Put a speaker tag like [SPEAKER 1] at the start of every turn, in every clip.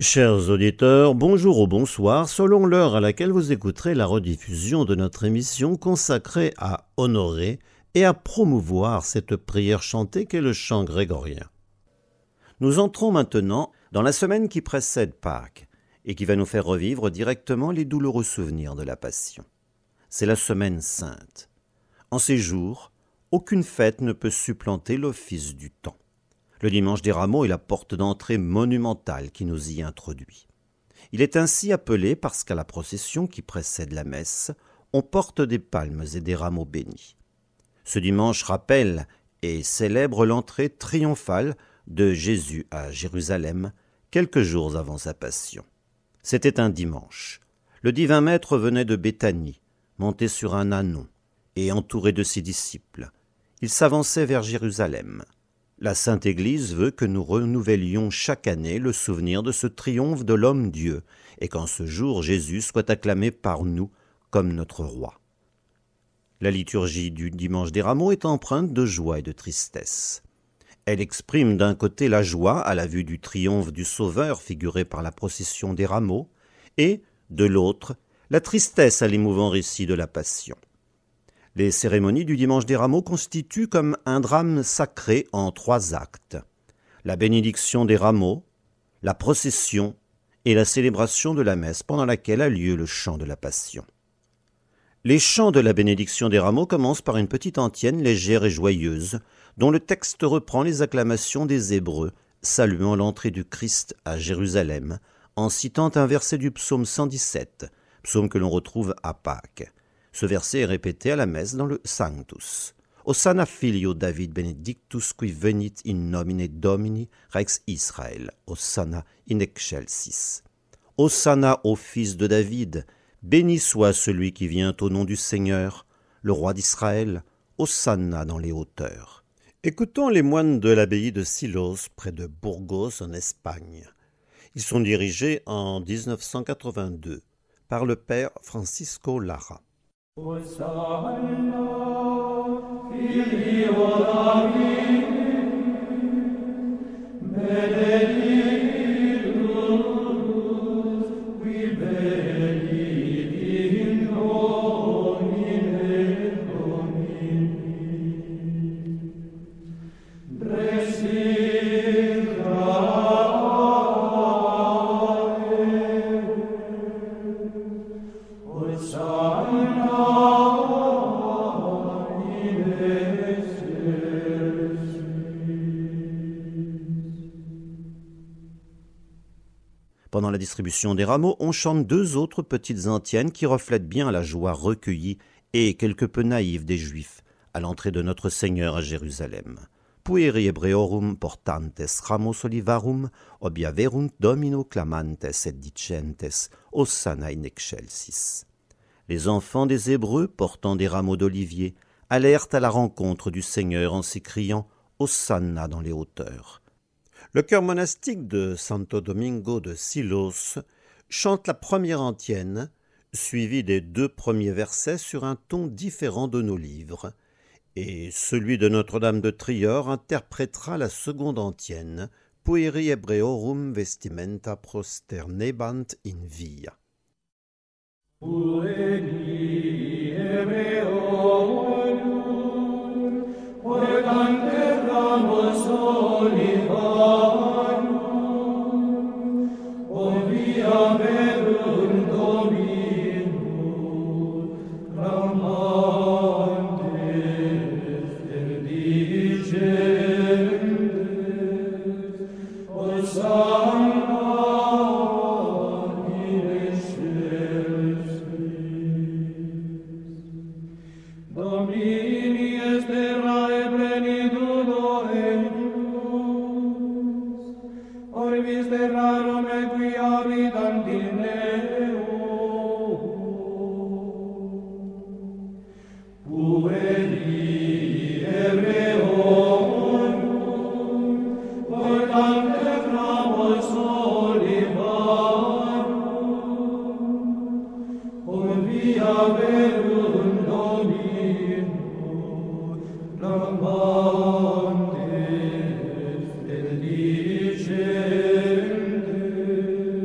[SPEAKER 1] Chers auditeurs, bonjour ou bonsoir, selon l'heure à laquelle vous écouterez la rediffusion de notre émission consacrée à honorer et à promouvoir cette prière chantée qu'est le chant grégorien. Nous entrons maintenant dans la semaine qui précède Pâques et qui va nous faire revivre directement les douloureux souvenirs de la Passion. C'est la semaine sainte. En ces jours, aucune fête ne peut supplanter l'office du temps. Le dimanche des Rameaux est la porte d'entrée monumentale qui nous y introduit. Il est ainsi appelé parce qu'à la procession qui précède la messe, on porte des palmes et des rameaux bénis. Ce dimanche rappelle et célèbre l'entrée triomphale de Jésus à Jérusalem, quelques jours avant sa passion. C'était un dimanche. Le divin maître venait de Béthanie, monté sur un ânon et entouré de ses disciples. Il s'avançait vers Jérusalem. La Sainte Église veut que nous renouvellions chaque année le souvenir de ce triomphe de l'homme-Dieu et qu'en ce jour Jésus soit acclamé par nous comme notre roi. La liturgie du dimanche des Rameaux est empreinte de joie et de tristesse. Elle exprime d'un côté la joie à la vue du triomphe du Sauveur figuré par la procession des Rameaux et, de l'autre, la tristesse à l'émouvant récit de la Passion. Les cérémonies du dimanche des Rameaux constituent comme un drame sacré en 3 actes. La bénédiction des rameaux, la procession et la célébration de la messe pendant laquelle a lieu le chant de la Passion. Les chants de la bénédiction des rameaux commencent par une petite antienne légère et joyeuse, dont le texte reprend les acclamations des Hébreux, saluant l'entrée du Christ à Jérusalem, en citant un verset du psaume 117, psaume que l'on retrouve à Pâques. Ce verset est répété à la messe dans le Sanctus. Hosanna filio David benedictus qui venit in nomine Domini Rex Israël. Hosanna in excelsis. Hosanna au fils de David. Béni soit celui qui vient au nom du Seigneur, le roi d'Israël. Hosanna dans les hauteurs. Écoutons les moines de l'abbaye de Silos, près de Burgos en Espagne. Ils sont dirigés en 1982 par le père Francisco Lara.
[SPEAKER 2] Hosanna, filio David, benedictus, qui venit in nomine Domini. Rex Israël, Hosanna.
[SPEAKER 1] Pendant la distribution des rameaux, on chante 2 autres petites antiennes qui reflètent bien la joie recueillie et quelque peu naïve des Juifs à l'entrée de notre Seigneur à Jérusalem. Pueri Hebreorum portantes ramos olivarum, objaverunt Domino clamantes et dicentes, Hosanna in excelsis. Les enfants des Hébreux, portant des rameaux d'olivier, allèrent à la rencontre du Seigneur en s'écriant « Hosanna dans les hauteurs ». Le chœur monastique de Santo Domingo de Silos chante la première antienne, suivie des 2 premiers versets sur un ton différent de nos livres, et celui de Notre-Dame de Trior interprétera la seconde antienne, Pueri Hebreorum vestimenta prosternebant in via.
[SPEAKER 2] Pueri Hebreorum portantes ramos olivarum, objaverunt Domino clamantes et dicentes, Hosanna in excelsis. Domini est terrae plenitudo eius, orbis terrarum equi habitant in eo. Pueri Hebreorum portantes ramos olivarum, objaverunt Domino clamantes et dicentes,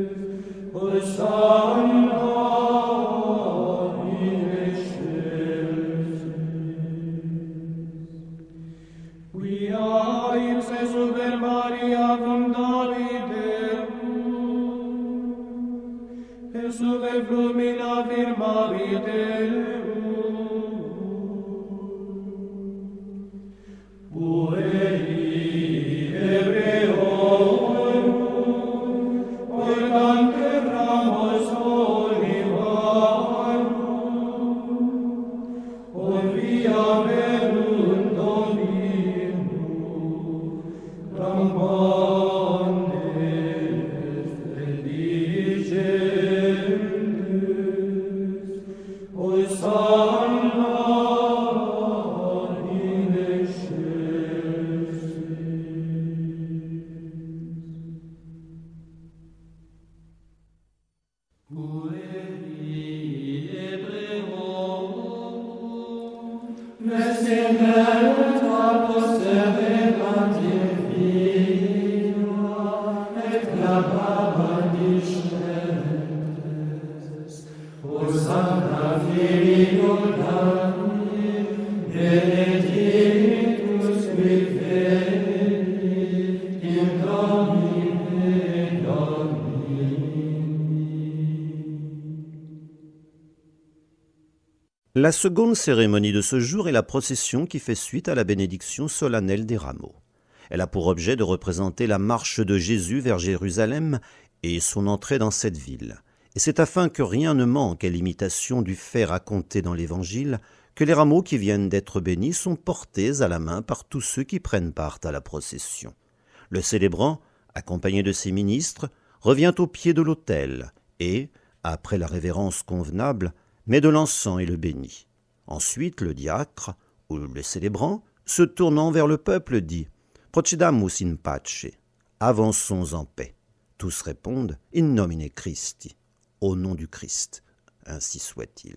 [SPEAKER 1] La seconde cérémonie de ce jour est la procession qui fait suite à la bénédiction solennelle des rameaux. Elle a pour objet de représenter la marche de Jésus vers Jérusalem et son entrée dans cette ville. Et c'est afin que rien ne manque à l'imitation du fait raconté dans l'Évangile que les rameaux qui viennent d'être bénis sont portés à la main par tous ceux qui prennent part à la procession. Le célébrant, accompagné de ses ministres, revient au pied de l'autel et, après la révérence convenable, met de l'encens et le bénit. Ensuite, le diacre, ou le célébrant, se tournant vers le peuple, dit « Procediamus in pace » « Avançons en paix ». Tous répondent « In nomine Christi » « Au nom du Christ ». Ainsi soit-il.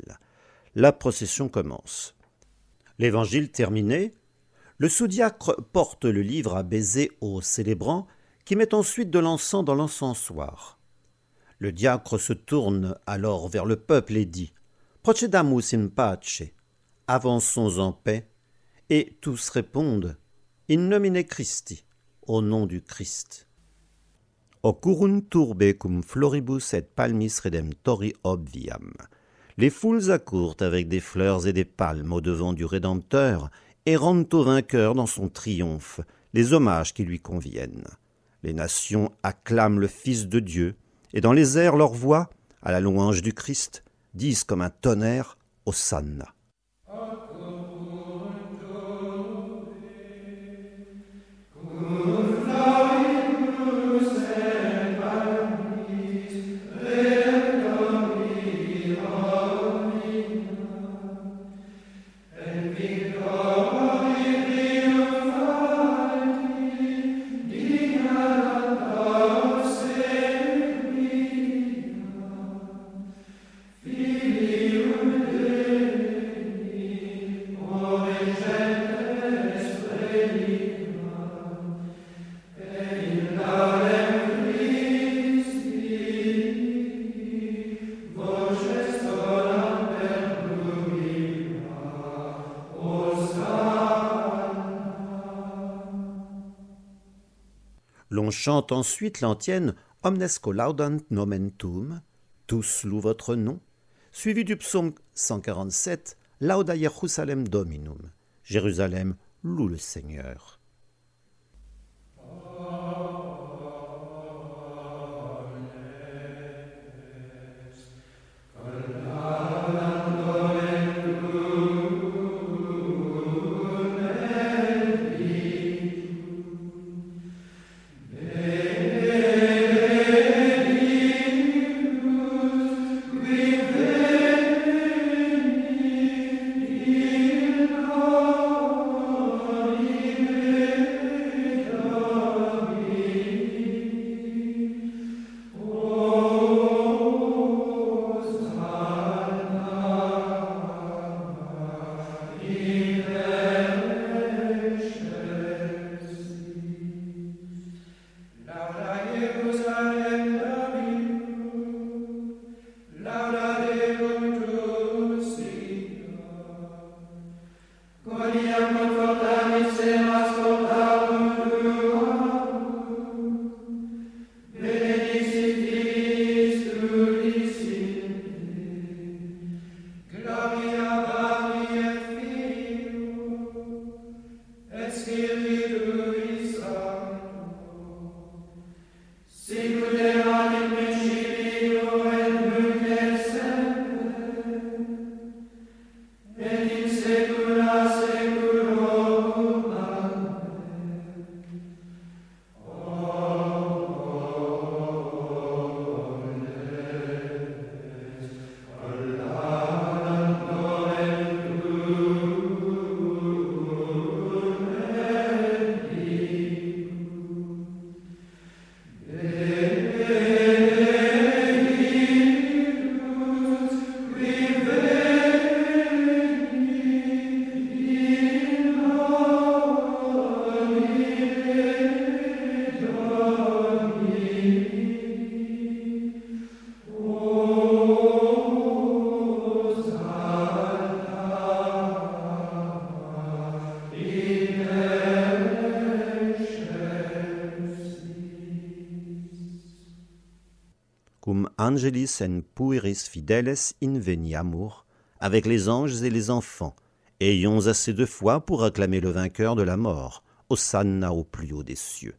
[SPEAKER 1] La procession commence. L'évangile terminé, le sous-diacre porte le livre à baiser au célébrant qui met ensuite de l'encens dans l'encensoir. Le diacre se tourne alors vers le peuple et dit « Procediamus in pace » « Avançons en paix » et tous répondent « In nomine Christi » « Au nom du Christ ». Occurrunt turbe cum floribus et palmis redemptori obviam. Les foules accourent avec des fleurs et des palmes au-devant du Rédempteur et rendent au vainqueur dans son triomphe les hommages qui lui conviennent. Les nations acclament le Fils de Dieu, et dans les airs leur voix, à la louange du Christ, disent comme un tonnerre « Hosanna ». L'on chante ensuite l'antienne « Omnes collaudant nomen tuum » « Tous louent votre nom », suivi du psaume 147 « Lauda Jerusalem Dominum » « Jérusalem loue le Seigneur ». angelis en pueris fideles inveniamur, avec les anges et les enfants, ayons assez de foi pour acclamer le vainqueur de la mort, Hosanna au plus haut des cieux.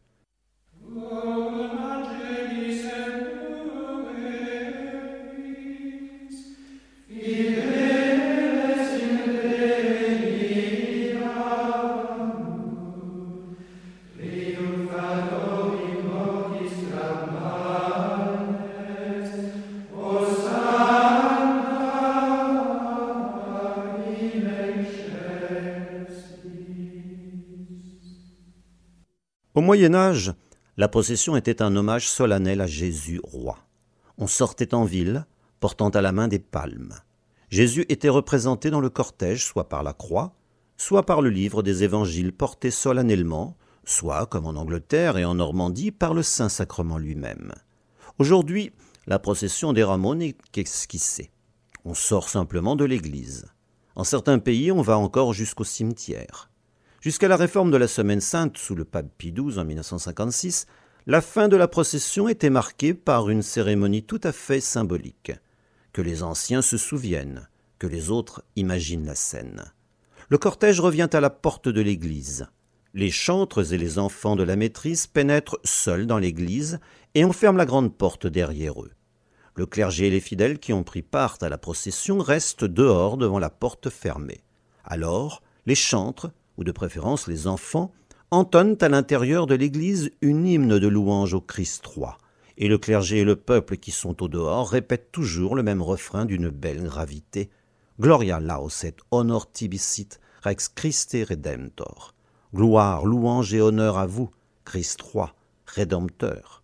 [SPEAKER 1] Au Moyen-Âge, la procession était un hommage solennel à Jésus roi. On sortait en ville, portant à la main des palmes. Jésus était représenté dans le cortège soit par la croix, soit par le livre des évangiles porté solennellement, soit, comme en Angleterre et en Normandie, par le Saint-Sacrement lui-même. Aujourd'hui, la procession des rameaux n'est qu'esquissée. On sort simplement de l'église. En certains pays, on va encore jusqu'au cimetière. Jusqu'à la réforme de la Semaine Sainte sous le pape Pie XII en 1956, la fin de la procession était marquée par une cérémonie tout à fait symbolique. Que les anciens se souviennent, que les autres imaginent la scène. Le cortège revient à la porte de l'église. Les chantres et les enfants de la maîtrise pénètrent seuls dans l'église et on ferme la grande porte derrière eux. Le clergé et les fidèles qui ont pris part à la procession restent dehors devant la porte fermée. Alors, les chantres, ou de préférence les enfants, entonnent à l'intérieur de l'église une hymne de louange au Christ roi, et le clergé et le peuple qui sont au dehors répètent toujours le même refrain d'une belle gravité. Gloria laus et honor tibi sit, rex Christe Redemptor. Gloire, louange et honneur à vous, Christ roi, Rédempteur.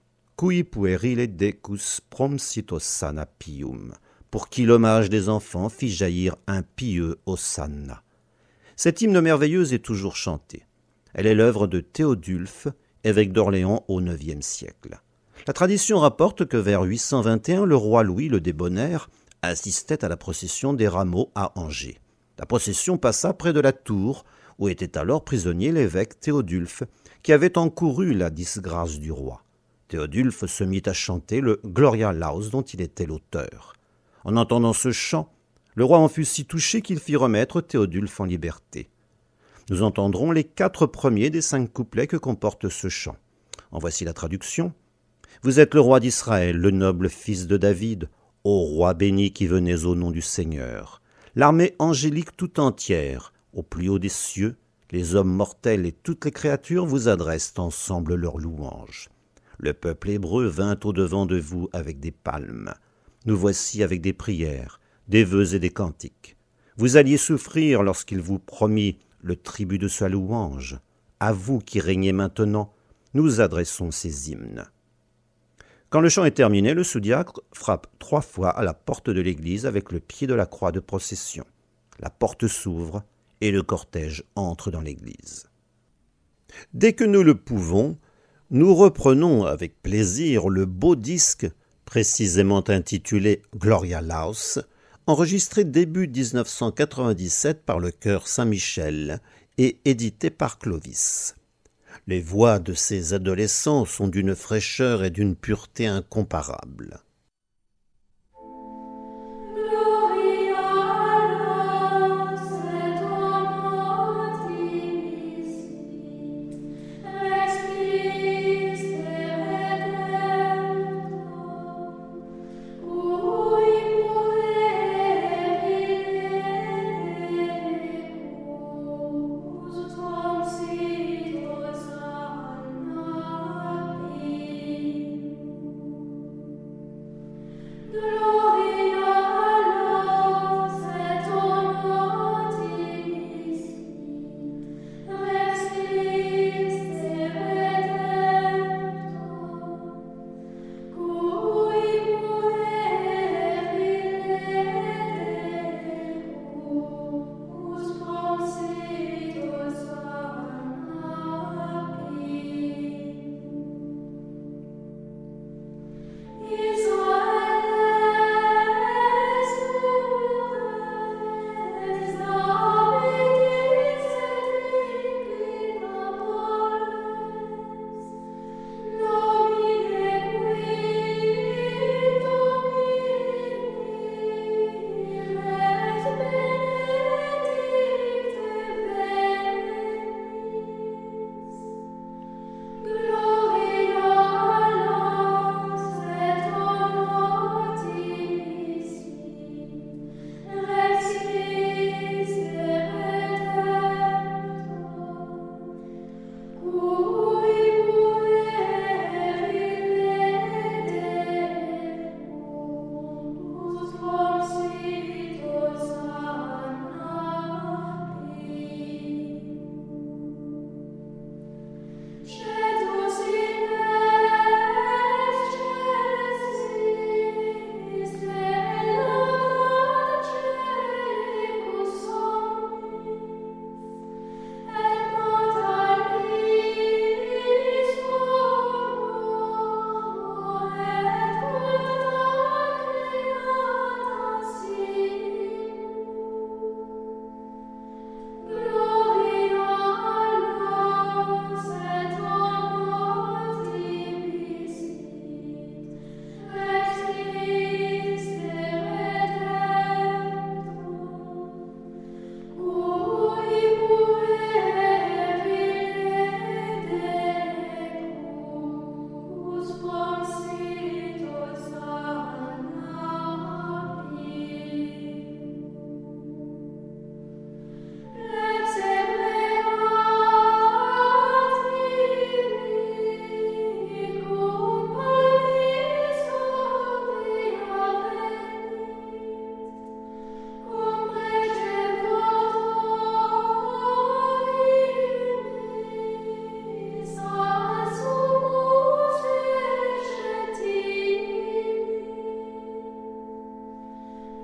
[SPEAKER 1] Cui puerile decus promsit Hosanna pium, pour qui l'hommage des enfants fit jaillir un pieux Hosanna. Cette hymne merveilleuse est toujours chantée. Elle est l'œuvre de Théodulphe, évêque d'Orléans au IXe siècle. La tradition rapporte que vers 821, le roi Louis le Débonnaire assistait à la procession des rameaux à Angers. La procession passa près de la tour, où était alors prisonnier l'évêque Théodulphe, qui avait encouru la disgrâce du roi. Théodulphe se mit à chanter le Gloria Laus dont il était l'auteur. En entendant ce chant, le roi en fut si touché qu'il fit remettre Théodulphe en liberté. Nous entendrons les 4 premiers des 5 couplets que comporte ce chant. En voici la traduction. Vous êtes le roi d'Israël, le noble fils de David, ô roi béni qui venez au nom du Seigneur. L'armée angélique tout entière, au plus haut des cieux, les hommes mortels et toutes les créatures vous adressent ensemble leurs louanges. Le peuple hébreu vint au-devant de vous avec des palmes. Nous voici avec des prières, des vœux et des cantiques. Vous alliez souffrir lorsqu'il vous promit le tribut de sa louange. À vous qui régnez maintenant, nous adressons ces hymnes. Quand le chant est terminé, le sous-diacre frappe 3 fois à la porte de l'église avec le pied de la croix de procession. La porte s'ouvre et le cortège entre dans l'église. Dès que nous le pouvons, nous reprenons avec plaisir le beau disque précisément intitulé Gloria Laus, enregistré début 1997 par le chœur Saint-Michel et édité par Clovis. Les voix de ces adolescents sont d'une fraîcheur et d'une pureté incomparables.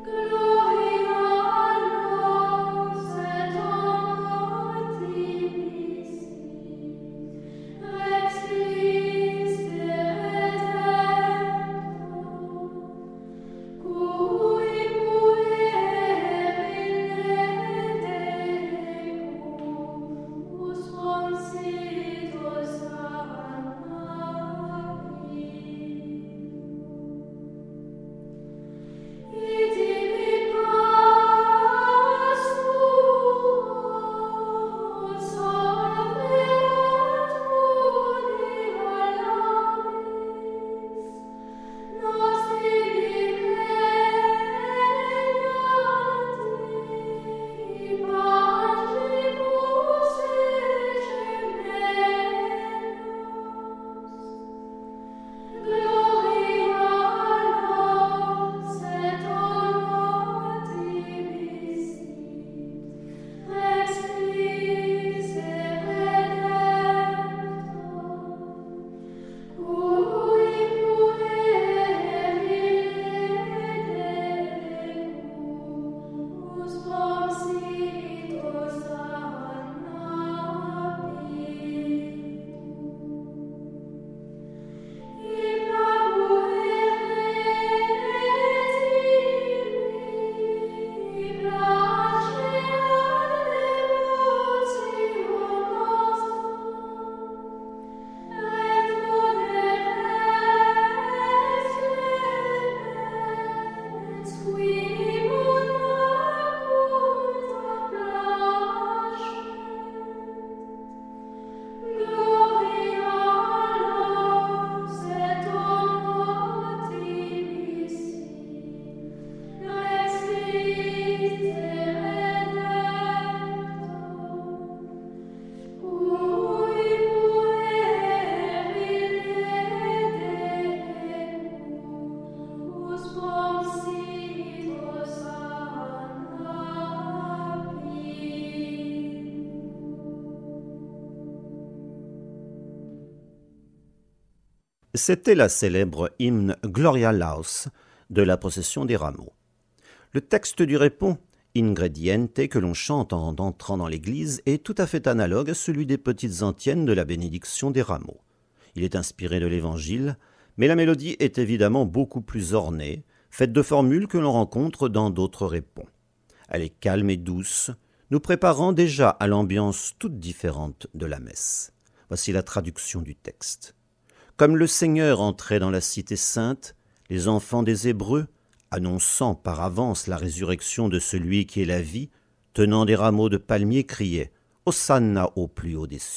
[SPEAKER 1] C'était la célèbre hymne Gloria Laus de la procession des rameaux. Le texte du répond Ingrediente que l'on chante en entrant dans l'église est tout à fait analogue à celui des petites antiennes de la bénédiction des rameaux. Il est inspiré de l'Évangile, mais la mélodie est évidemment beaucoup plus ornée, faite de formules que l'on rencontre dans d'autres répons. Elle est calme et douce, nous préparant déjà à l'ambiance toute différente de la messe. Voici la traduction du texte. Comme le Seigneur entrait dans la cité sainte, les enfants des Hébreux, annonçant par avance la résurrection de celui qui est la vie, tenant des rameaux de palmier, criaient « Hosanna au plus haut des cieux ».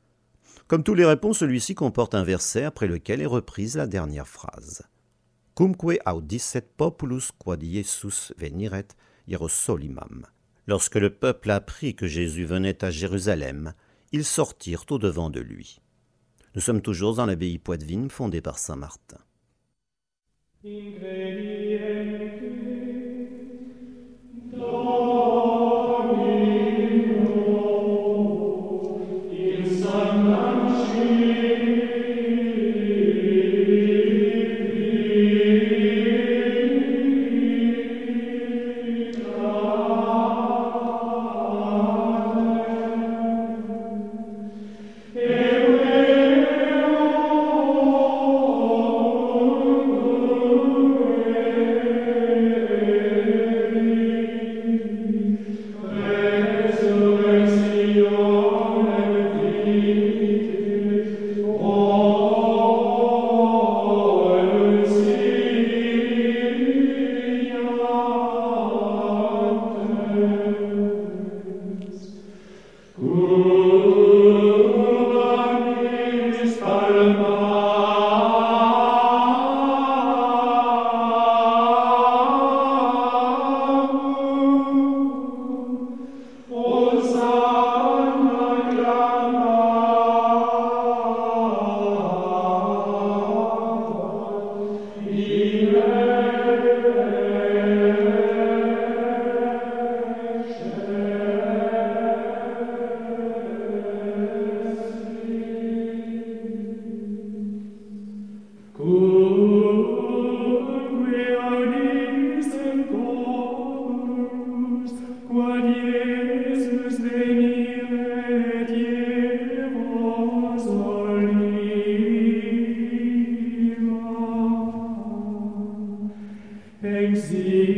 [SPEAKER 1] Comme tous les répons, celui-ci comporte un verset après lequel est reprise la dernière phrase. « Cumque audisset populus quod Iesus veniret Hierosolimam ». Lorsque le peuple apprit que Jésus venait à Jérusalem, ils sortirent au-devant de lui. Nous sommes toujours dans l'abbaye Poitevine fondée par saint Martin.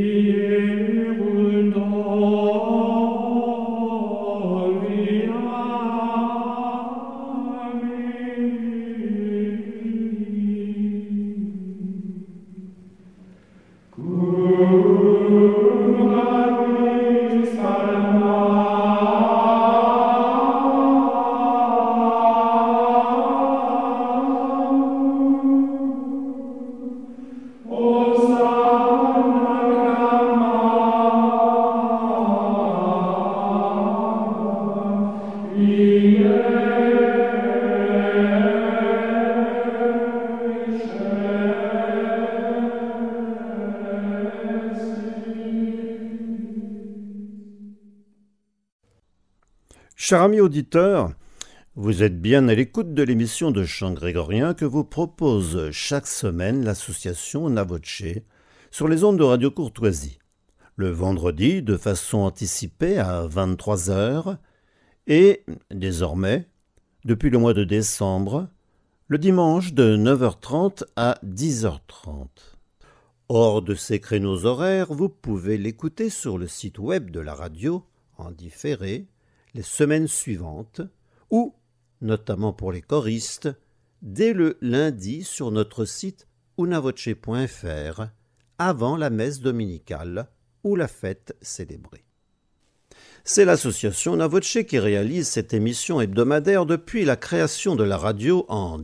[SPEAKER 1] Chers amis auditeurs, vous êtes bien à l'écoute de l'émission de chant grégorien que vous propose chaque semaine l'association Navoce sur les ondes de Radio Courtoisie, le vendredi de façon anticipée à 23h et désormais, depuis le mois de décembre, le dimanche de 9h30 à 10h30. Hors de ces créneaux horaires, vous pouvez l'écouter sur le site web de la radio en différé les semaines suivantes ou, notamment pour les choristes, dès le lundi sur notre site unavoce.fr avant la messe dominicale ou la fête célébrée. C'est l'association Navoce qui réalise cette émission hebdomadaire depuis la création de la radio en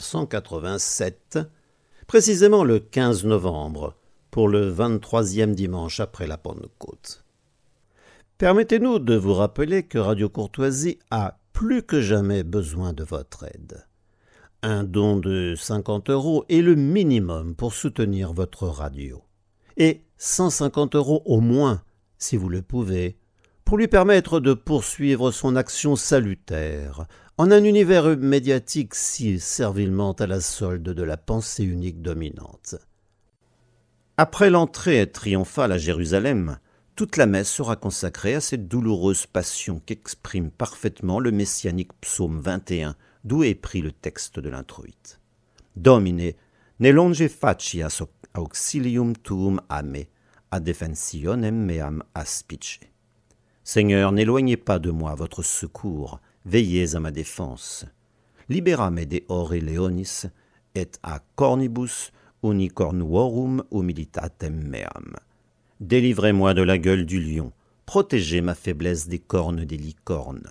[SPEAKER 1] 1987, précisément le 15 novembre, pour le 23e dimanche après la Pentecôte. Permettez-nous de vous rappeler que Radio Courtoisie a plus que jamais besoin de votre aide. Un don de 50 € est le minimum pour soutenir votre radio. Et 150 € au moins, si vous le pouvez, pour lui permettre de poursuivre son action salutaire en un univers médiatique si servilement à la solde de la pensée unique dominante. Après l'entrée triomphale à Jérusalem, toute la messe sera consacrée à cette douloureuse passion qu'exprime parfaitement le messianique psaume 21, d'où est pris le texte de l'introïte. Domine, ne longe facias auxilium tuum a me, ad defensionem meam aspice. Seigneur, n'éloignez pas de moi votre secours, veillez à ma défense. Libera-me de ore leonis, et a cornibus unicornuorum humilitatem meam. Délivrez-moi de la gueule du lion, protégez ma faiblesse des cornes des licornes.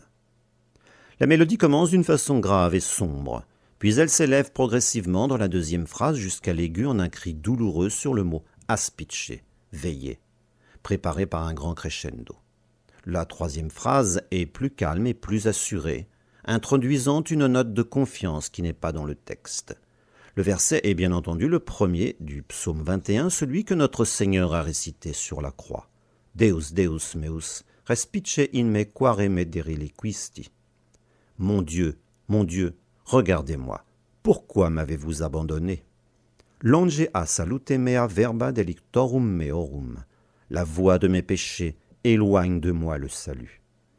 [SPEAKER 1] La mélodie commence d'une façon grave et sombre, puis elle s'élève progressivement dans la deuxième phrase jusqu'à l'aigu en un cri douloureux sur le mot aspice, veillez, préparé par un grand crescendo. La troisième phrase est plus calme et plus assurée, introduisant une note de confiance qui n'est pas dans le texte. Le verset est bien entendu le premier du psaume 21, celui que notre Seigneur a récité sur la croix. Deus, Deus meus, respice in me quare me dereliquisti. Mon Dieu, regardez-moi, pourquoi m'avez-vous abandonné? Longe a salute mea verba delictorum meorum. La voix de mes péchés éloigne de moi le salut.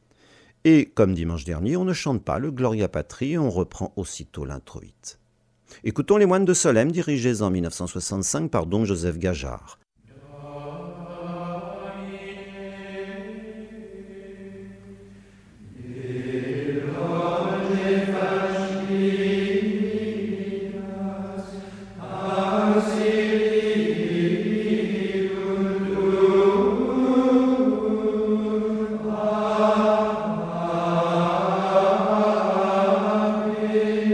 [SPEAKER 1] Et, comme dimanche dernier, on ne chante pas le Gloria Patri et on reprend aussitôt l'introïte. Écoutons les moines de Solesmes dirigés en 1965 par Don Joseph Gajard.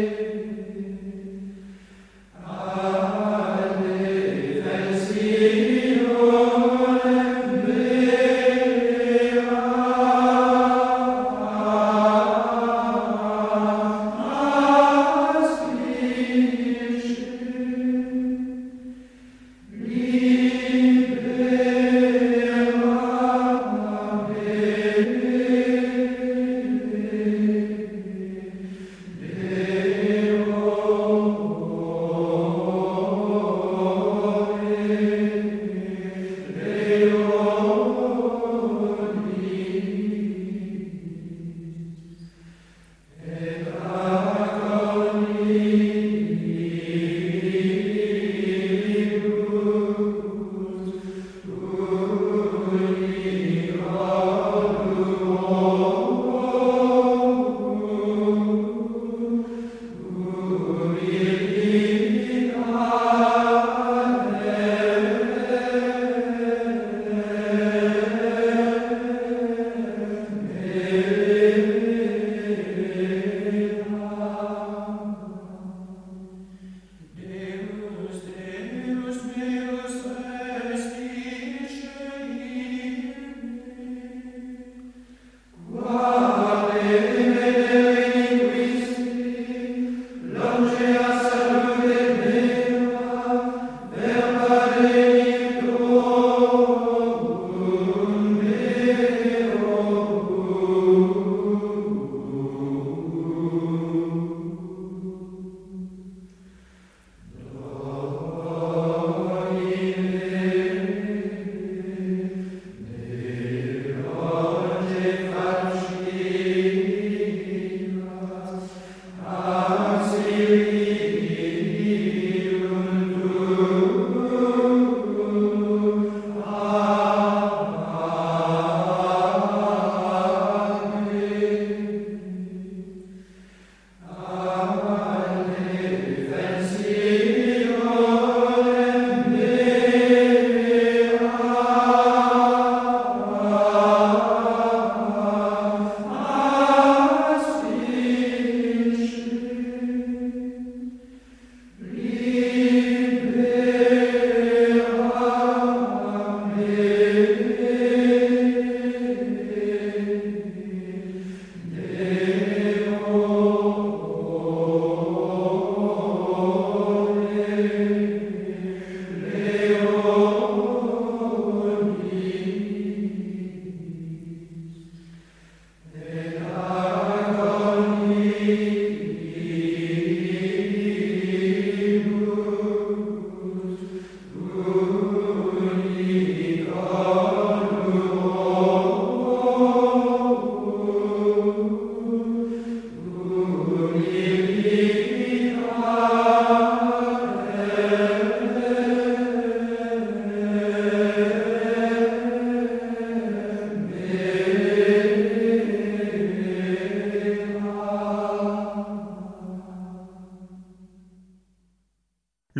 [SPEAKER 2] Amen.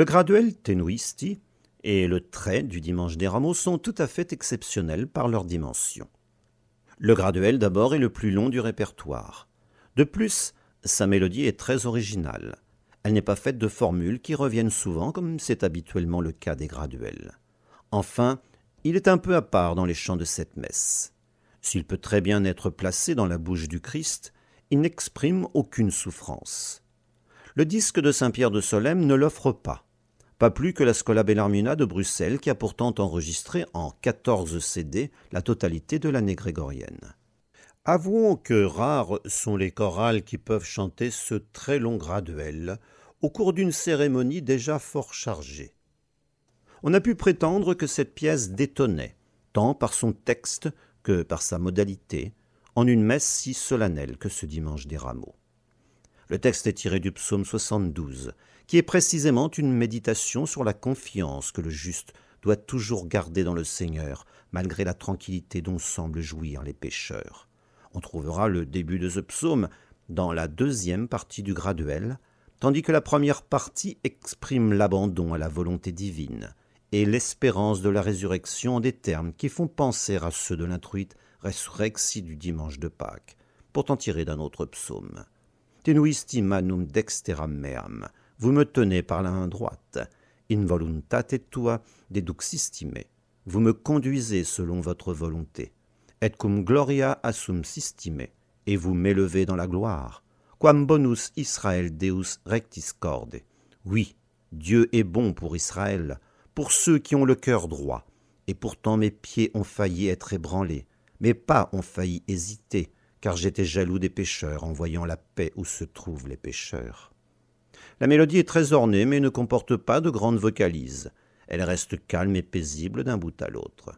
[SPEAKER 1] Le graduel tenuisti et le trait du dimanche des Rameaux sont tout à fait exceptionnels par leur dimension. Le graduel d'abord est le plus long du répertoire. De plus, sa mélodie est très originale. Elle n'est pas faite de formules qui reviennent souvent comme c'est habituellement le cas des graduels. Enfin, il est un peu à part dans les chants de cette messe. S'il peut très bien être placé dans la bouche du Christ, il n'exprime aucune souffrance. Le disque de Saint-Pierre de Solesmes ne l'offre pas plus que la Schola Bellarmina de Bruxelles qui a pourtant enregistré en 14 CD la totalité de l'année grégorienne. Avouons que rares sont les chorales qui peuvent chanter ce très long graduel au cours d'une cérémonie déjà fort chargée. On a pu prétendre que cette pièce détonnait, tant par son texte que par sa modalité, en une messe si solennelle que ce dimanche des Rameaux. Le texte est tiré du psaume 72, qui est précisément une méditation sur la confiance que le juste doit toujours garder dans le Seigneur, malgré la tranquillité dont semblent jouir les pécheurs. On trouvera le début de ce psaume dans la deuxième partie du graduel, tandis que la première partie exprime l'abandon à la volonté divine et l'espérance de la résurrection en des termes qui font penser à ceux de l'intruite resurrexi du dimanche de Pâques, pourtant tirés d'un autre psaume. Tenuisti manum dexteram meam, vous me tenez par la main droite, in voluntate tua deduxisti me, vous me conduisez selon votre volonté, et cum gloria assum sistime, et vous m'élevez dans la gloire, quam bonus Israël Deus rectis corde. Oui, Dieu est bon pour Israël, pour ceux qui ont le cœur droit, et pourtant mes pieds ont failli être ébranlés, mes pas ont failli hésiter, car j'étais jaloux des pécheurs en voyant la paix où se trouvent les pécheurs. La mélodie est très ornée, mais ne comporte pas de grandes vocalises. Elle reste calme et paisible d'un bout à l'autre.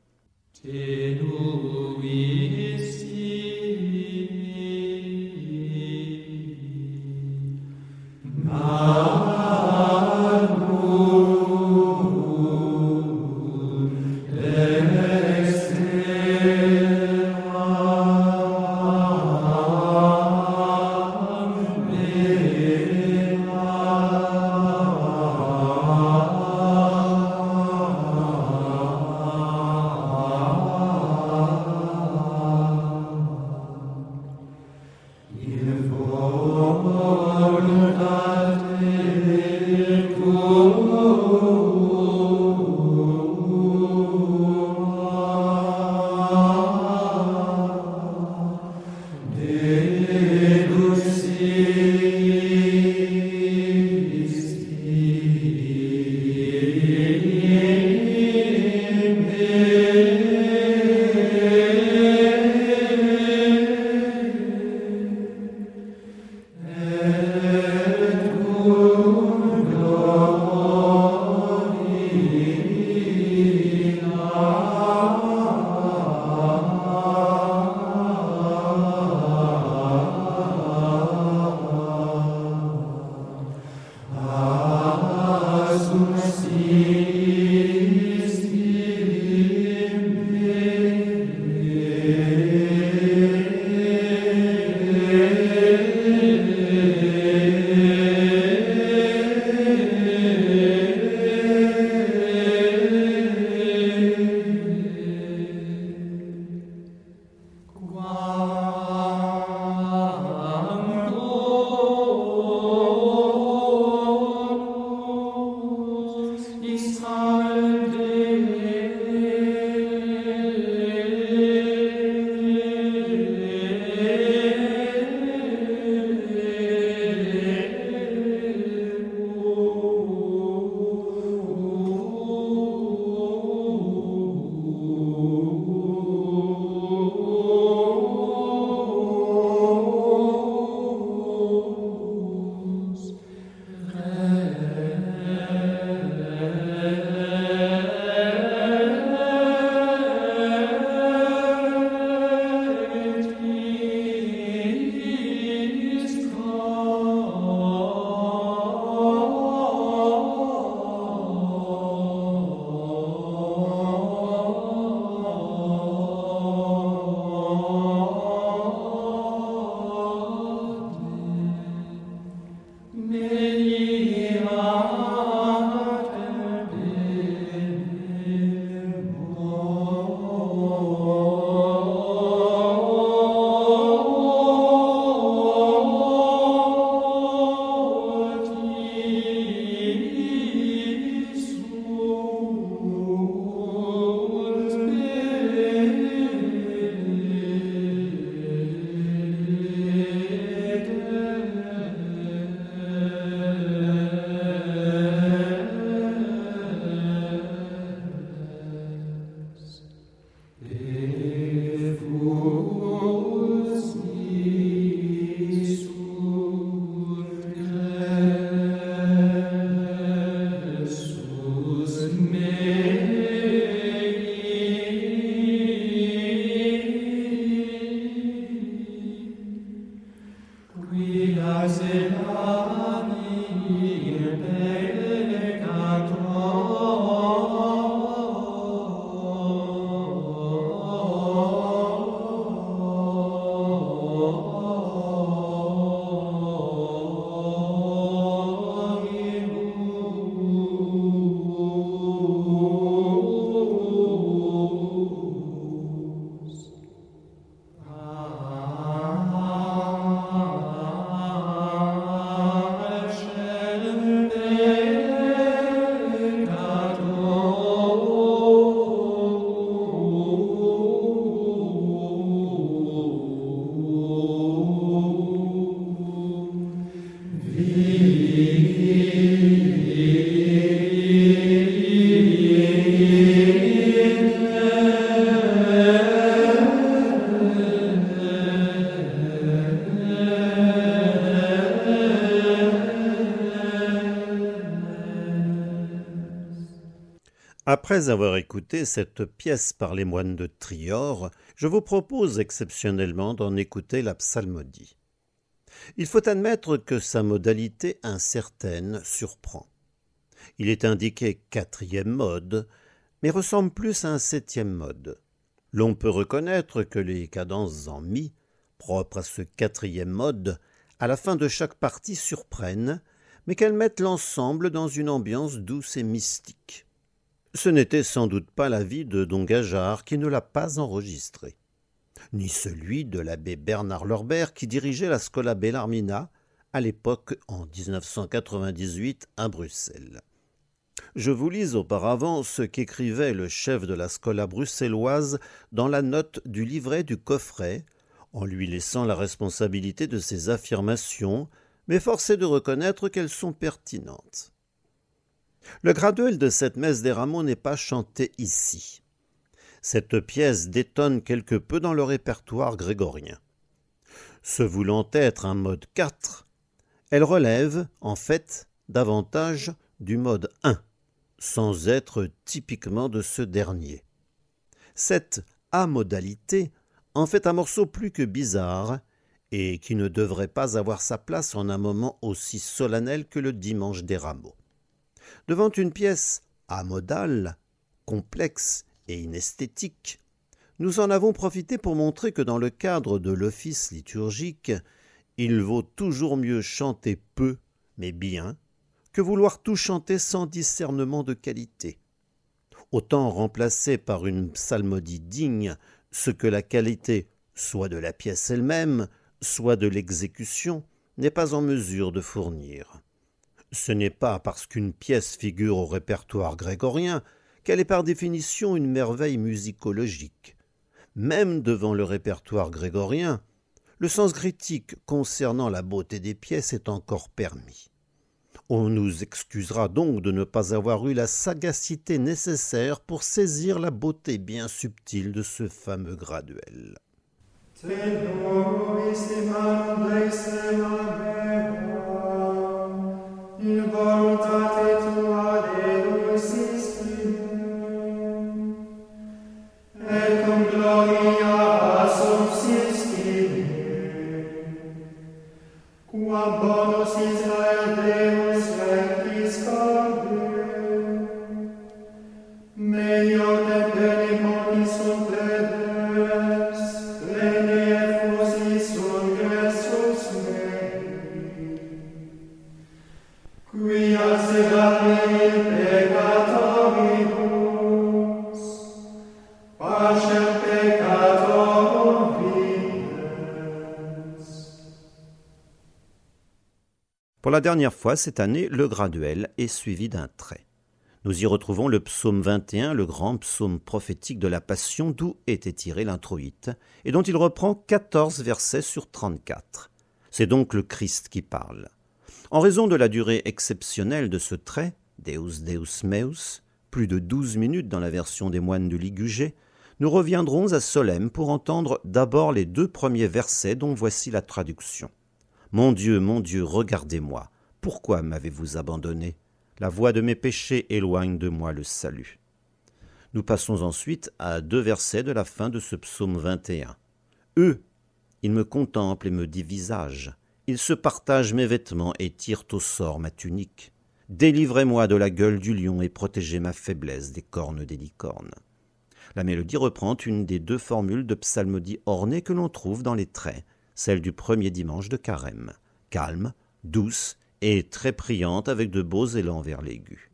[SPEAKER 1] Après avoir écouté cette pièce par les moines de Trior, je vous propose exceptionnellement d'en écouter la psalmodie. Il faut admettre que sa modalité incertaine surprend. Il est indiqué 4e mode, mais ressemble plus à un 7e mode. L'on peut reconnaître que les cadences en mi, propres à ce 4e mode, à la fin de chaque partie surprennent, mais qu'elles mettent l'ensemble dans une ambiance douce et mystique. Ce n'était sans doute pas l'avis de Don Gageard qui ne l'a pas enregistré, ni celui de l'abbé Bernard Lorbert qui dirigeait la Schola Bellarmina à l'époque en 1998 à Bruxelles. Je vous lis auparavant ce qu'écrivait le chef de la Schola bruxelloise dans la note du livret du coffret, en lui laissant la responsabilité de ses affirmations, mais force est de reconnaître qu'elles sont pertinentes. Le graduel de cette messe des rameaux n'est pas chanté ici. Cette pièce détonne quelque peu dans le répertoire grégorien. Se voulant être un mode 4, elle relève, en fait, davantage du mode 1, sans être typiquement de ce dernier. Cette amodalité en fait un morceau plus que bizarre et qui ne devrait pas avoir sa place en un moment aussi solennel que le dimanche des rameaux. Devant une pièce amodale, complexe et inesthétique, nous en avons profité pour montrer que dans le cadre de l'office liturgique, il vaut toujours mieux chanter peu, mais bien, que vouloir tout chanter sans discernement de qualité. Autant remplacer par une psalmodie digne ce que la qualité, soit de la pièce elle-même, soit de l'exécution, n'est pas en mesure de fournir. Ce n'est pas parce qu'une pièce figure au répertoire grégorien qu'elle est par définition une merveille musicologique. Même devant le répertoire grégorien, le sens critique concernant la beauté des pièces est encore permis. On nous excusera donc de ne pas avoir eu la sagacité nécessaire pour saisir la beauté bien subtile de ce fameux graduel.
[SPEAKER 2] In voluntate tua deusistim, et cum gloria subsistim, quam bonus Israel Deus requis corde, melior tempere monis sunt pedes, plene effusis sunt gressus mei, quia sedare peccatoribus, pacem peccatorum vides.
[SPEAKER 1] Pour la dernière fois cette année, le graduel est suivi d'un trait. Nous y retrouvons le psaume 21, le grand psaume prophétique de la Passion, d'où était tiré l'introïte, et dont il reprend 14 versets sur 34. C'est donc le Christ qui parle. En raison de la durée exceptionnelle de ce trait, Deus Deus Meus, plus de 12 minutes dans la version des moines de Ligugé, nous reviendrons à Solesmes pour entendre d'abord les 2 premiers versets dont voici la traduction. Mon Dieu, regardez-moi. Pourquoi m'avez-vous abandonné? La voix de mes péchés éloigne de moi le salut. Nous passons ensuite à 2 versets de la fin de ce psaume 21. Eux, ils me contemplent et me dévisagent. Ils se partagent mes vêtements et tirent au sort ma tunique. Délivrez-moi de la gueule du lion et protégez ma faiblesse des cornes des licornes. La mélodie reprend une des 2 formules de psalmodie ornées que l'on trouve dans les traits, celle du premier dimanche de Carême, calme, douce et très priante avec de beaux élans vers l'aigu.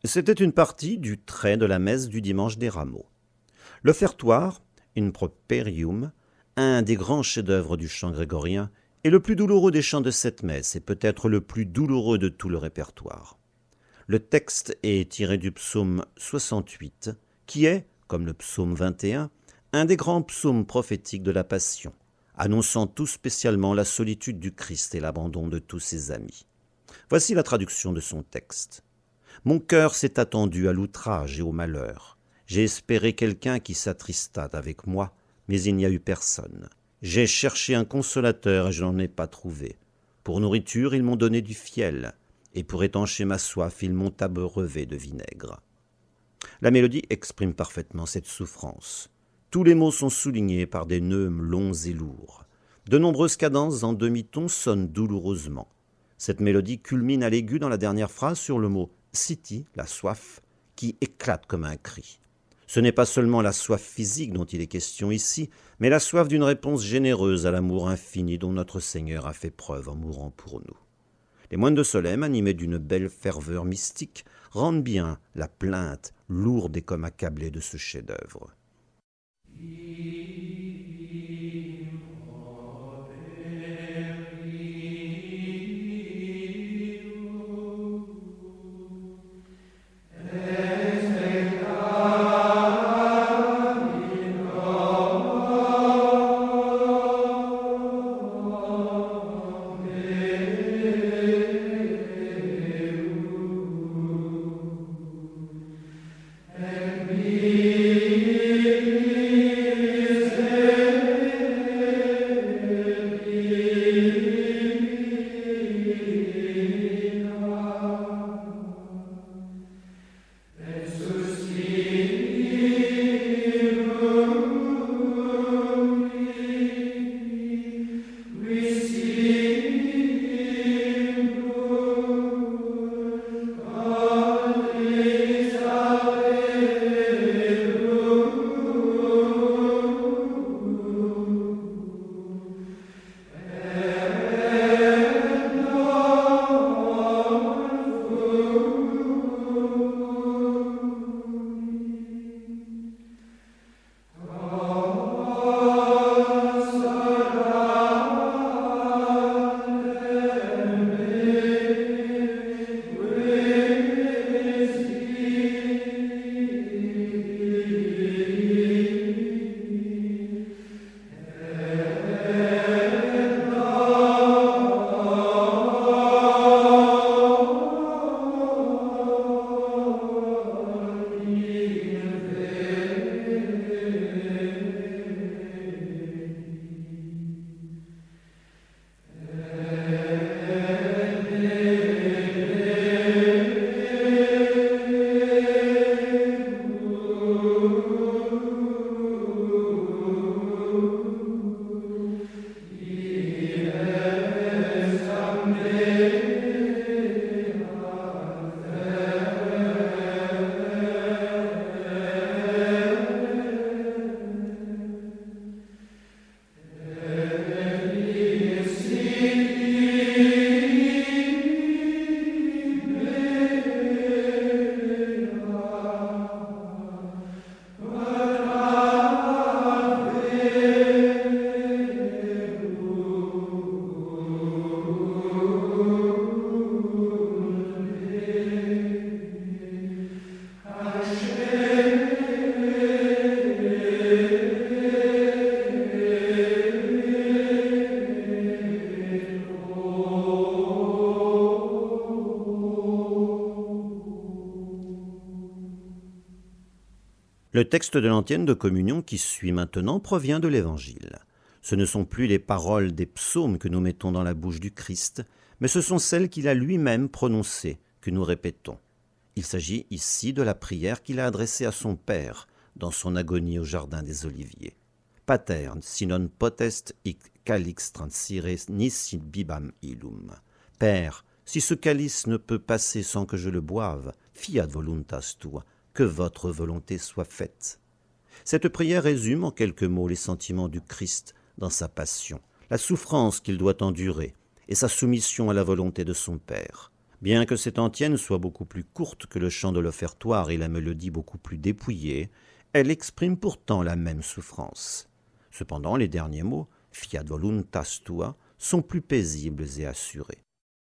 [SPEAKER 1] C'était une partie du trait de la messe du dimanche des Rameaux. L'offertoire, in properium, un des grands chefs-d'œuvre du chant grégorien, est le plus douloureux des chants de cette messe et peut-être le plus douloureux de tout le répertoire. Le texte est tiré du psaume 68, qui est, comme le psaume 21, un des grands psaumes prophétiques de la Passion, annonçant tout spécialement la solitude du Christ et l'abandon de tous ses amis. Voici la traduction de son texte. « Mon cœur s'est attendu à l'outrage et au malheur. J'ai espéré quelqu'un qui s'attristât avec moi, mais il n'y a eu personne. J'ai cherché un consolateur et je n'en ai pas trouvé. Pour nourriture, ils m'ont donné du fiel, et pour étancher ma soif, ils m'ont abreuvé de vinaigre. » La mélodie exprime parfaitement cette souffrance. Tous les mots sont soulignés par des neumes longs et lourds. De nombreuses cadences en demi-ton sonnent douloureusement. Cette mélodie culmine à l'aigu dans la dernière phrase sur le mot « siti », la soif, qui éclate comme un cri. Ce n'est pas seulement la soif physique dont il est question ici, mais la soif d'une réponse généreuse à l'amour infini dont notre Seigneur a fait preuve en mourant pour nous. Les moines de Solesmes, animés d'une belle ferveur mystique, rendent bien la plainte lourde et comme accablée de ce chef-d'œuvre. Le texte de l'antienne de communion qui suit maintenant provient de l'Évangile. Ce ne sont plus les paroles des psaumes que nous mettons dans la bouche du Christ, mais ce sont celles qu'il a lui-même prononcées que nous répétons. Il s'agit ici de la prière qu'il a adressée à son Père dans son agonie au jardin des Oliviers. « Pater, si non potest hic calix transire nisi bibam illum. » Père, si ce calice ne peut passer sans que je le boive, fiat voluntas tua, que votre volonté soit faite. Cette prière résume en quelques mots les sentiments du Christ dans sa passion, la souffrance qu'il doit endurer et sa soumission à la volonté de son Père. Bien que cette antienne soit beaucoup plus courte que le chant de l'offertoire et la mélodie beaucoup plus dépouillée, elle exprime pourtant la même souffrance. Cependant, les derniers mots, fiat voluntas tua, sont plus paisibles et assurés.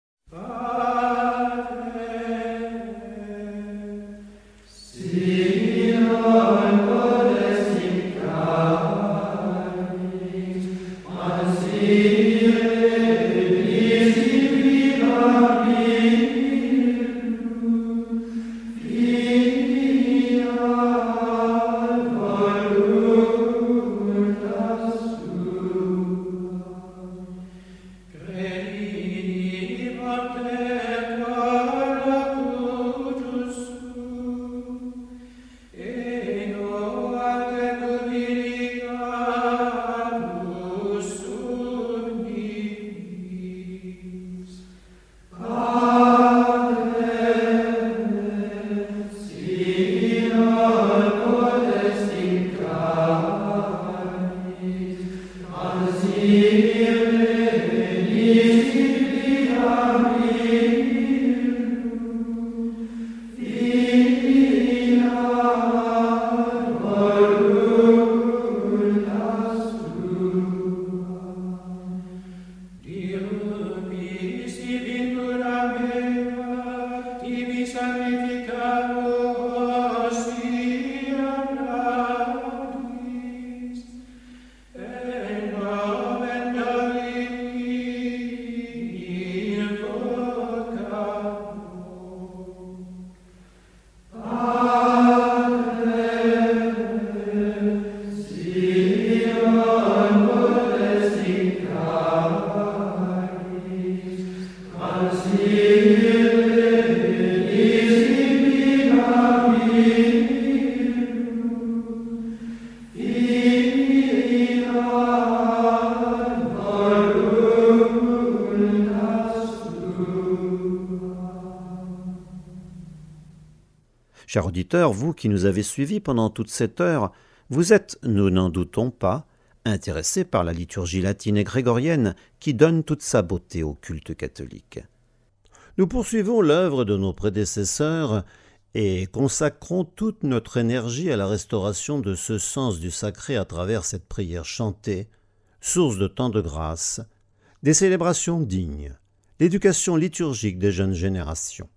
[SPEAKER 1] Chers auditeurs, vous qui nous avez suivis pendant toute cette heure, vous êtes, nous n'en doutons pas, intéressés par la liturgie latine et grégorienne qui donne toute sa beauté au culte catholique. Nous poursuivons l'œuvre de nos prédécesseurs et consacrons toute notre énergie à la restauration de ce sens du sacré à travers cette prière chantée, source de tant de grâce, des célébrations dignes, l'éducation liturgique des jeunes générations.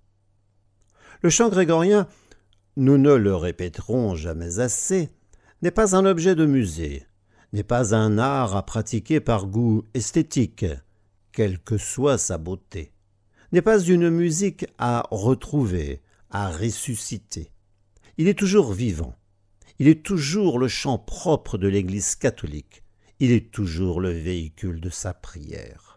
[SPEAKER 1] Le chant grégorien, nous ne le répéterons jamais assez, n'est pas un objet de musée, n'est pas un art à pratiquer par goût esthétique, quelle que soit sa beauté, n'est pas une musique à retrouver, à ressusciter. Il est toujours vivant, il est toujours le chant propre de l'Église catholique, il est toujours le véhicule de sa prière.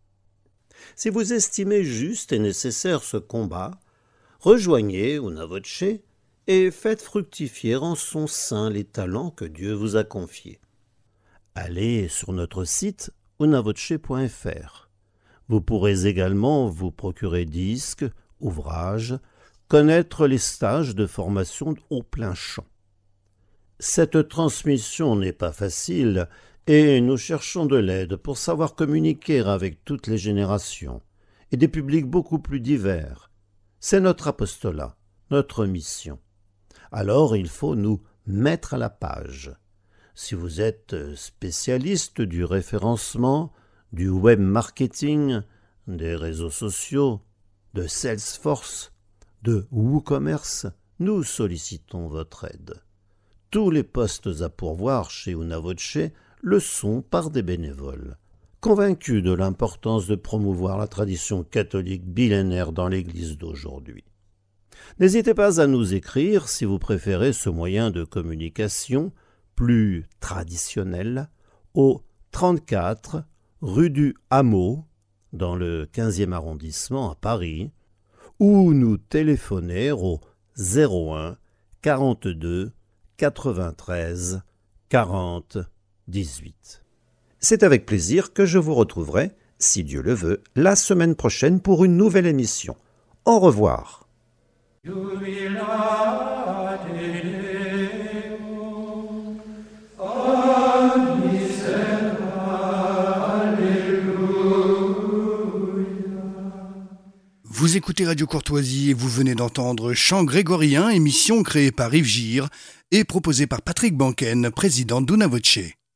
[SPEAKER 1] Si vous estimez juste et nécessaire ce combat, rejoignez Una Voce et faites fructifier en son sein les talents que Dieu vous a confiés. Allez sur notre site unavoce.fr. Vous pourrez également vous procurer disques, ouvrages, connaître les stages de formation au plein chant. Cette transmission n'est pas facile et nous cherchons de l'aide pour savoir communiquer avec toutes les générations et des publics beaucoup plus divers. C'est notre apostolat, notre mission. Alors il faut nous mettre à la page. Si vous êtes spécialiste du référencement, du web marketing, des réseaux sociaux, de Salesforce, de WooCommerce, nous sollicitons votre aide. Tous les postes à pourvoir chez Una Voce le sont par des bénévoles, convaincus de l'importance de promouvoir la tradition catholique millénaire dans l'Église d'aujourd'hui. N'hésitez pas à nous écrire si vous préférez ce moyen de communication plus traditionnel au 34 rue du Hameau, dans le 15e arrondissement à Paris, ou nous téléphoner au 01 42 93 40 18. C'est avec plaisir que je vous retrouverai, si Dieu le veut, la semaine prochaine pour une nouvelle émission. Au revoir.
[SPEAKER 3] Vous écoutez Radio Courtoisie et vous venez d'entendre Chant grégorien, émission créée par Yves Gire et proposée par Patrick Banken, président d'Una Voce.